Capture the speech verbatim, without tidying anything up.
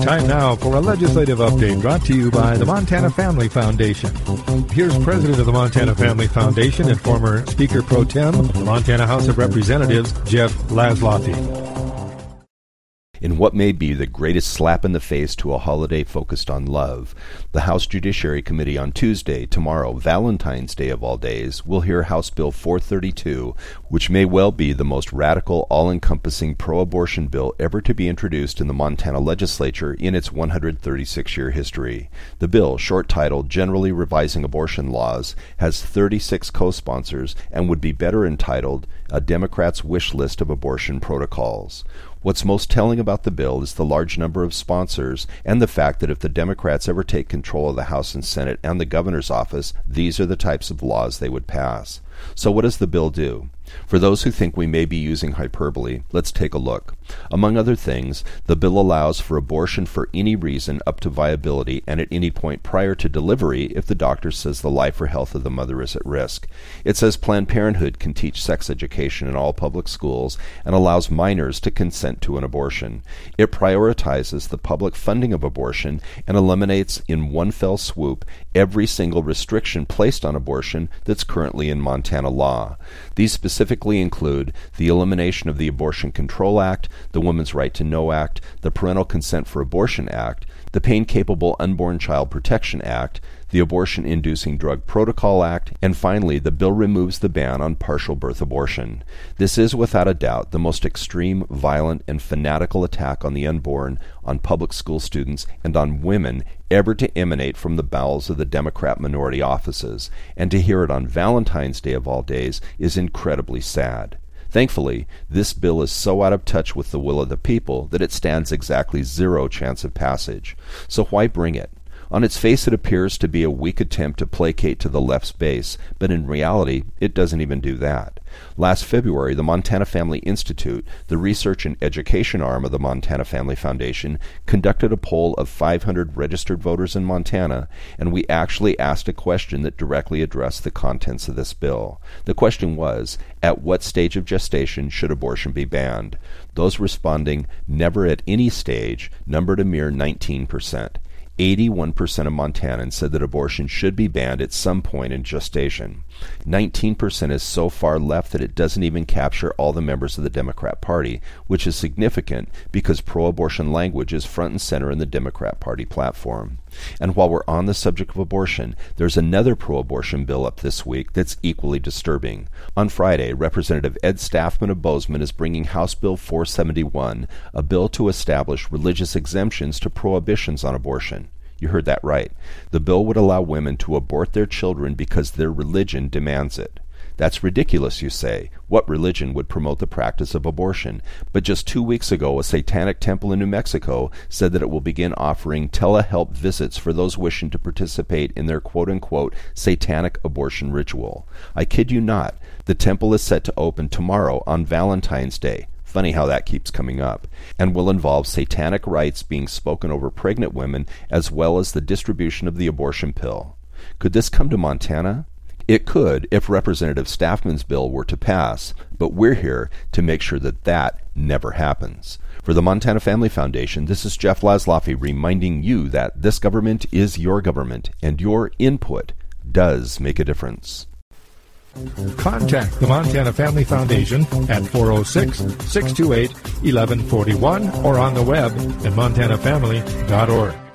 Time now for a legislative update brought to you by the Montana Family Foundation. Here's President of the Montana Family Foundation and former Speaker Pro Tem, the Montana House of Representatives, Jeff Laszloffy. In what may be the greatest slap in the face to a holiday focused on love, the House Judiciary Committee on Tuesday, tomorrow, Valentine's Day of all days, will hear House Bill four thirty-two, which may well be the most radical, all-encompassing pro-abortion bill ever to be introduced in the Montana legislature in its one hundred thirty-six year history. The bill, short-titled Generally Revising Abortion Laws, has thirty-six co-sponsors and would be better entitled A Democrat's Wish List of Abortion Protocols. What's most telling about the bill is the large number of sponsors and the fact that if the Democrats ever take control of the House and Senate and the governor's office, these are the types of laws they would pass. So what does the bill do? For those who think we may be using hyperbole, let's take a look. Among other things, the bill allows for abortion for any reason up to viability and at any point prior to delivery if the doctor says the life or health of the mother is at risk. It says Planned Parenthood can teach sex education in all public schools and allows minors to consent to an abortion. It prioritizes the public funding of abortion and eliminates in one fell swoop every single restriction placed on abortion that's currently in Montana law. These specifically include the elimination of the Abortion Control Act, the Women's Right to Know Act, the Parental Consent for Abortion Act, the Pain-Capable Unborn Child Protection Act, the Abortion-Inducing Drug Protocol Act, and finally, the bill removes the ban on partial birth abortion. This is, without a doubt, the most extreme, violent, and fanatical attack on the unborn, on public school students, and on women ever to emanate from the bowels of the Democrat minority offices, and to hear it on Valentine's Day of all days is incredibly sad. Thankfully, this bill is so out of touch with the will of the people that it stands exactly zero chance of passage. So why bring it? On its face, it appears to be a weak attempt to placate to the left's base, but in reality, it doesn't even do that. Last February, the Montana Family Institute, the research and education arm of the Montana Family Foundation, conducted a poll of five hundred registered voters in Montana, and we actually asked a question that directly addressed the contents of this bill. The question was, at what stage of gestation should abortion be banned? Those responding never at any stage numbered a mere nineteen percent. eighty-one percent of Montanans said that abortion should be banned at some point in gestation. nineteen percent is so far left that it doesn't even capture all the members of the Democrat Party, which is significant because pro-abortion language is front and center in the Democrat Party platform. And while we're on the subject of abortion, there's another pro-abortion bill up this week that's equally disturbing. On Friday, Representative Ed Staffman of Bozeman is bringing House Bill four seventy-one, a bill to establish religious exemptions to prohibitions on abortion. You heard that right. The bill would allow women to abort their children because their religion demands it. That's ridiculous, you say. What religion would promote the practice of abortion? But just two weeks ago, a satanic temple in New Mexico said that it will begin offering telehelp visits for those wishing to participate in their quote-unquote satanic abortion ritual. I kid you not. The temple is set to open tomorrow on Valentine's Day. Funny how that keeps coming up, and will involve satanic rites being spoken over pregnant women as well as the distribution of the abortion pill. Could this come to Montana? It could if Representative Staffman's bill were to pass, but we're here to make sure that that never happens. For the Montana Family Foundation, this is Jeff Laszloffy reminding you that this government is your government, and your input does make a difference. Contact the Montana Family Foundation at four oh six, six two eight, one one four one or on the web at montana family dot org.